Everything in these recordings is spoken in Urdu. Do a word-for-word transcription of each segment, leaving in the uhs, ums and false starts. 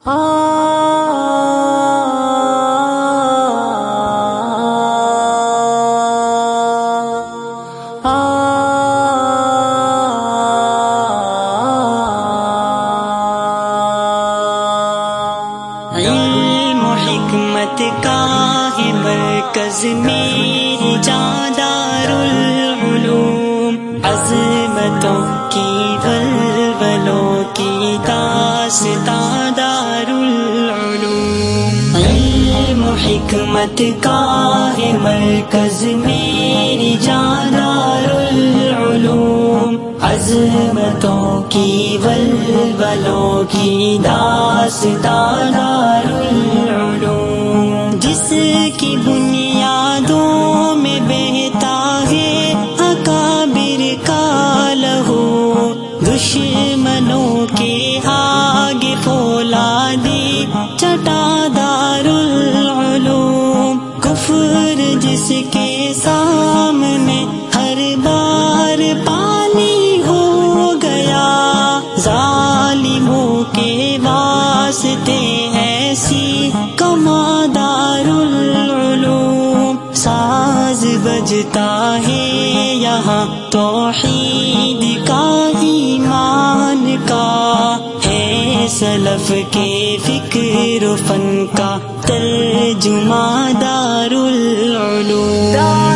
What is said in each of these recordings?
حکمت کا ہے مرکز میری جاں دارالعلوم، عظمتوں کی ولولوں کی داستاں دارالعلوم۔ علم و حکمت کا ہے مرکز میری جاں دارالعلوم، عظمتوں کی ولولوں کی داستاں دارالعلوم، جس کی بنیادوں میں بہتا ہے اکابر کا لہو، دشمنوں کے آگے فولادی چٹا دارالعلوم، کفر جس کے سامنے ہر بار پانی ہو گیا، ظالموں کے واسطے ایسی کما دارالعلوم، ساز بجتا ہے یہاں توحید کا ایمان کا، ہے سلف کے فکر و فن کا ترجمہ دارالعلوم۔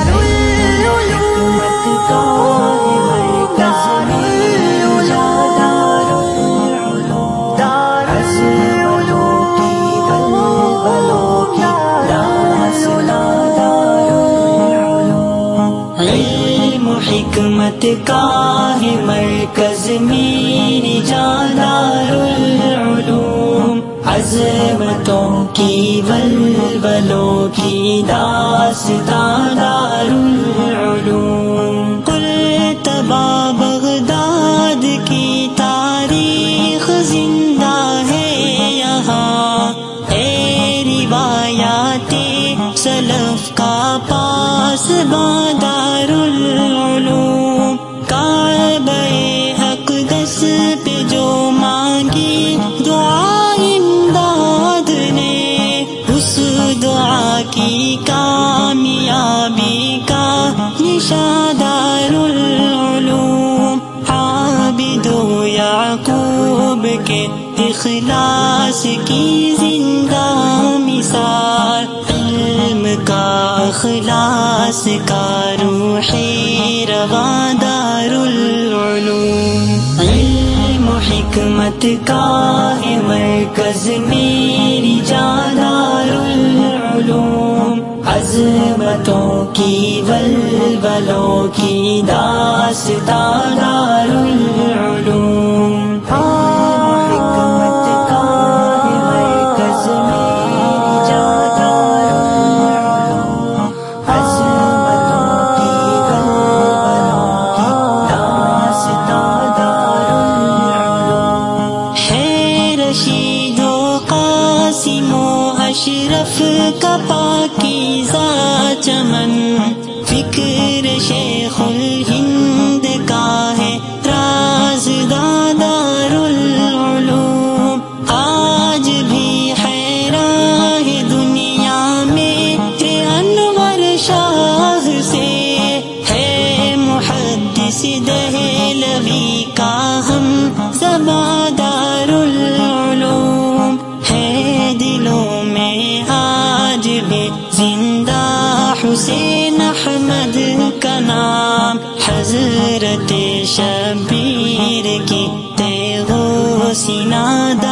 حکمت کا ہے مرکز میری جاں دارالعلوم، عظمتوں کی ولولوں کی داستاں دارالعلوم، قرطبہ بغداد کی تاریخ زندہ ہے یہاں، اے روایات سلف کا پاسباں دارالعلوم، کعبہ اقدس پہ جو مانگی دعا امداد نے، اس دعا کی کامیابی کا نشاں دارالعلوم، عابد و یعقوب کے اخلاص کی زندہ مثال، علم کا اخلاص کا روح رواں دارالعلوم، علم و حکمت کا ہے مرکز میری جاں دارالعلوم، عظمتوں کی ولولوں کی داستاں دارالعلوم، اشرف کا پاکیزہ چمن، فکر شیخ الہند کا ہے رازداں دارالعلوم، آج بھی حیران ہے دنیا میں انور شاہ سے، ہے محدث دہلوی کا ہم زباں دارالعلوم، ہے دلوں میں آج بھی زندہ حسین احمد کا نام، حضرت شبیر کی تیغ و سینہ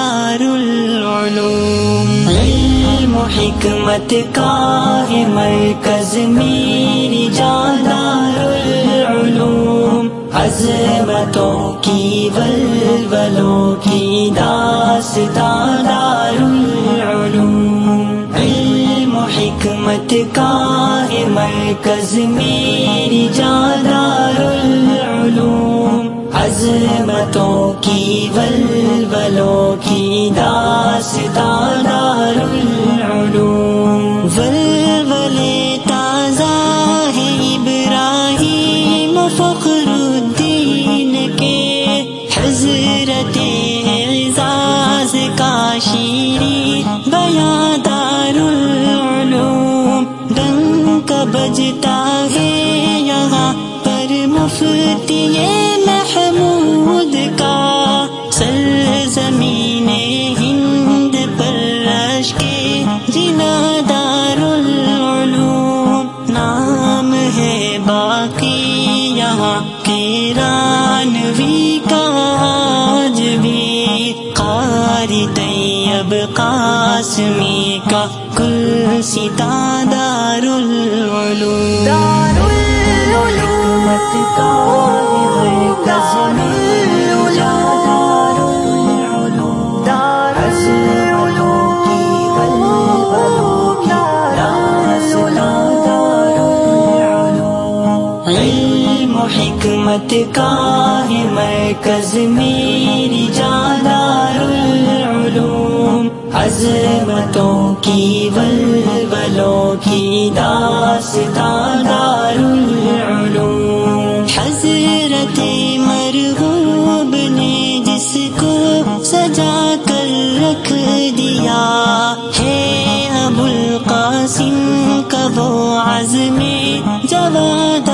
دارالعلوم، علم و حکمت کا ہے مرکز میری جاں دارالعلوم، عظمتوں کی ولولوں کی داستاں دارالعلوم، علم و حکمت کا ہے مرکز میری جاں دارالعلوم، عظمتوں کی ولولوں کی داستاں دارالعلوم، ولولے تازہ ہے ابراہیم فخر الدین کے، حضرت اعزاز کاشی شیریں بیاں دارالعلوم، ڈنک بجتا ہے یہاں پر مفتی محمود کا، سرزمین ہند پر رشک جنا دارالعلوم، نام ہے باقی یہاں کیرانوی کا آج بھی، قاری طیب قاسمی کا کلستا دارالعلوم، دارالعلوم کا مرکز حکمت کا ہے مرکز میری جان دارالعلوم، عظمتوں کی ولولوں کی داستان دارالعلوم، حضرت مرغوب نے جس کو سجا کر رکھ دیا ہے، ابو القاسم کا وہ عزم جواں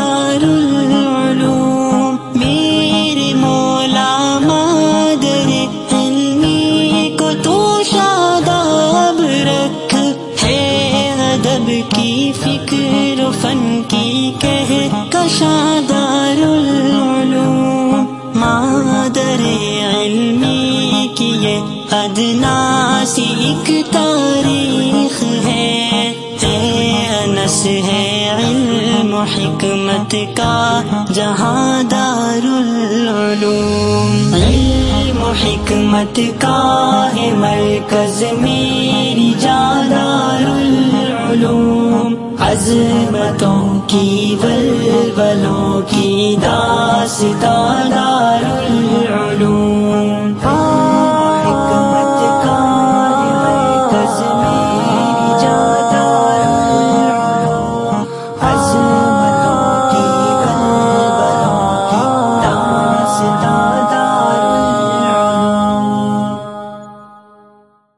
دارالعلوم، میرے مولا مادر علمی کو تو شاداب رکھ، ہے ادب کی فکر و فن کی کہکشاں دارالعلوم، مادر علمی کی یہ ادنا سی ایک تاریخ ہے، انس ہے علم و حکمت کا جہاں دارالعلوم، علم و حکمت کا ہے مرکز میری جان دارالعلوم، عظمتوں کی ولولوں کی داستان دارالعلوم۔